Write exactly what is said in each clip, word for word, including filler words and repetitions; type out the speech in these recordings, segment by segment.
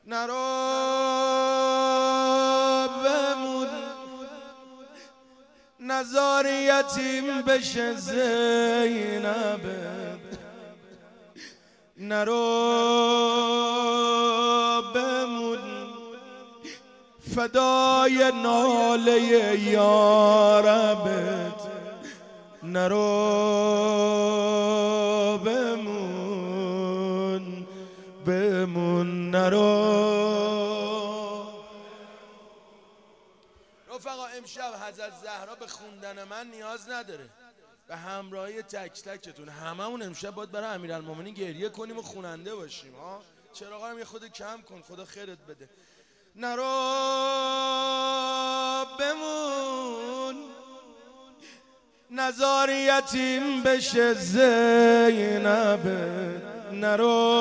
نرو بمون نزار یتیم بشه زینب، نرو بمون فدای ناله یاربت، نرو بمون بمون نرو. رفقا امشب حضرت زهرا به خوندن من نیاز نداره، به همراهی تک تکتون هممون امشب باید برای امیرالمومنین گریه کنیم و خوننده باشیم ها. چراغا هم یه خود کم کن، خدا خیرت بده. نرو بمون نزار یتیم بشه زینب، نرو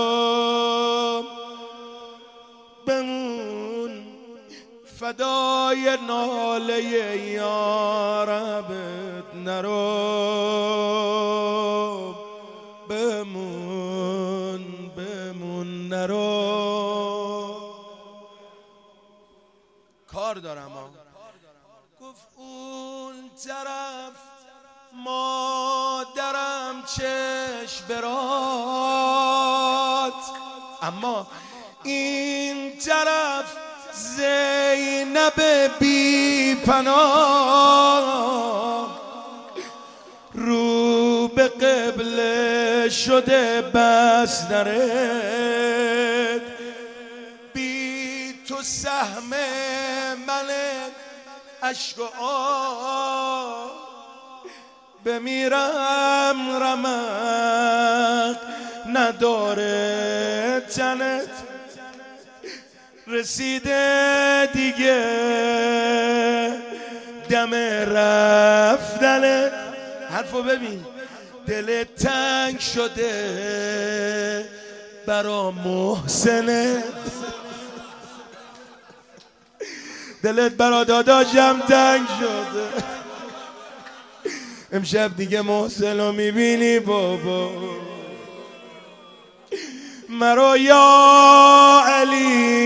بمون فدای ناله یاربت، نرو بمون بمون نرو. کار دارم ها. گفت اون طرف مادرم چشم برات، اما این طرف زینب بی پناه، رو به قبله شده بس نرد، بی تو سهم من عشق و آه، بمیرم رمق نداره تنت، رسیده دیگه دم رفتنت. حرفو ببین، دلت تنگ شده برا محسنت، دلت برا داداشم تنگ شده، امشب دیگه محسن رو میبینی بابا. مرا یا علی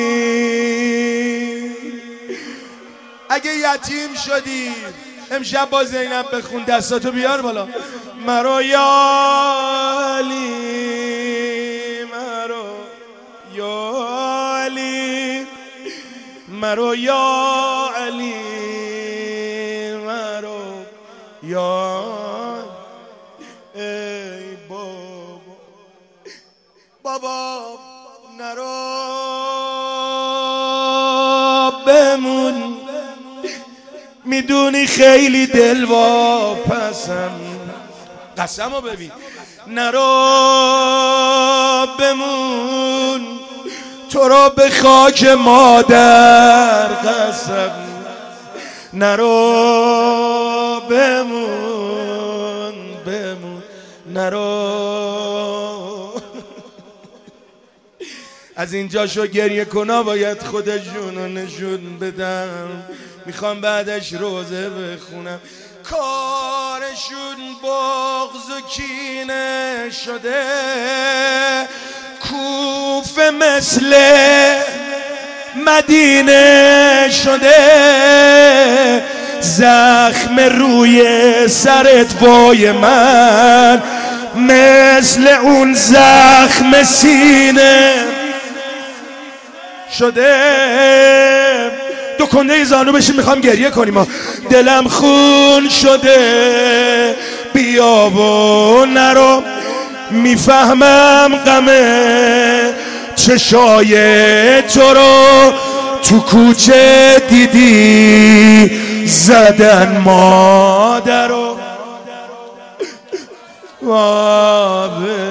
اگه یتیم شدی امشب با زینب بخون، دستاتو بیار بالا. مرا یا علی، مرا یا علی، مرا یا علی، مرا یا ای بابا بابا نرو بمون، میدونی خیلی دل واپسم، قسمو ببین. نرو بمون تو را به خاک مادر قسم، نرو بمون بمون نرو. از اینجا شو گریه کنا باید خودشون رو نشون بدم، میخوام بعدش روزه بخونم. کارشون بغض و کینه شده، کوفه مثل مدینه شده، زخم روی سرت وای من مثل اون زخم سینه شده. دو کنده زانو بشین میخوام گریه کنیم ها. دلم خون شده بیا و نرو، میفهمم غم چشای تو رو، تو کوچه دیدی زدن مادر رو.